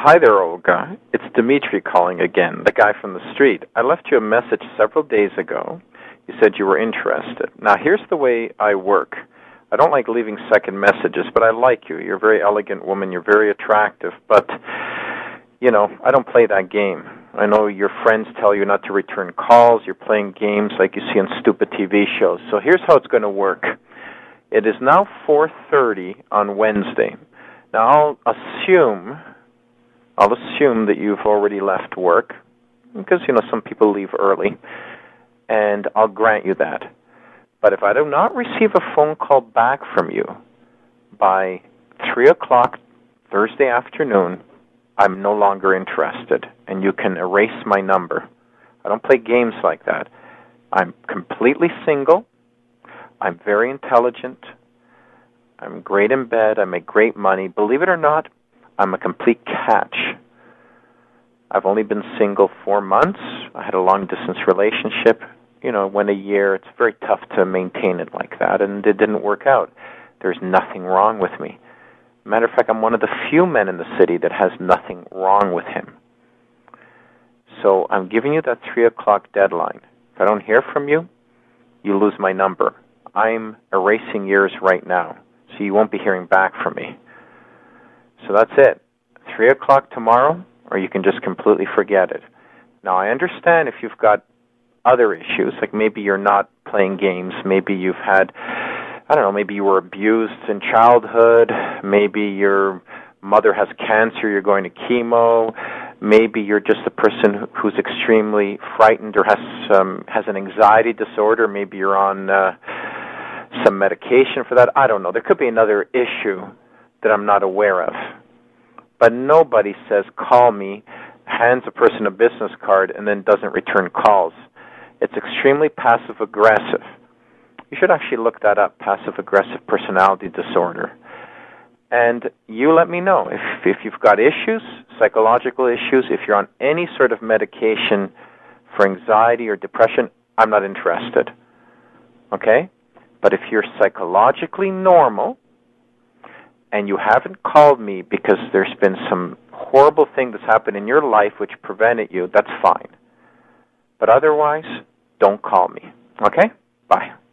Hi there, Olga. It's Dimitri calling again, the guy from the street. I left you a message several days ago. You said you were interested. Now, here's the way I work. I don't like leaving second messages, but I like you. You're a very elegant woman. You're very attractive. But, I don't play that game. I know your friends tell you not to return calls. You're playing games like you see on stupid TV shows. So here's how it's going to work. It is now 4:30 on Wednesday. Now, I'll assume that you've already left work, because, some people leave early, and I'll grant you that. But if I do not receive a phone call back from you by 3 o'clock Thursday afternoon, I'm no longer interested, and you can erase my number. I don't play games like that. I'm completely single. I'm very intelligent. I'm great in bed. I make great money. Believe it or not, I'm a complete catch. I've only been single 4 months. I had a long-distance relationship. It went a year. It's very tough to maintain it like that, and it didn't work out. There's nothing wrong with me. Matter of fact, I'm one of the few men in the city that has nothing wrong with him. So I'm giving you that 3 o'clock deadline. If I don't hear from you, you lose my number. I'm erasing yours right now, so you won't be hearing back from me. So that's it. 3 o'clock tomorrow, or you can just completely forget it. Now, I understand if you've got other issues, like maybe you're not playing games, maybe you've had, maybe you were abused in childhood, maybe your mother has cancer, you're going to chemo, maybe you're just a person who's extremely frightened or has an anxiety disorder, maybe you're on some medication for that. I don't know. There could be another issue that I'm not aware of. But nobody says, call me, hands a person a business card, and then doesn't return calls. It's extremely passive-aggressive. You should actually look that up, passive-aggressive personality disorder. And you let me know if you've got issues, psychological issues, if you're on any sort of medication for anxiety or depression, I'm not interested. Okay? But if you're psychologically normal and you haven't called me because there's been some horrible thing that's happened in your life which prevented you, that's fine. But otherwise, don't call me. Okay? Bye.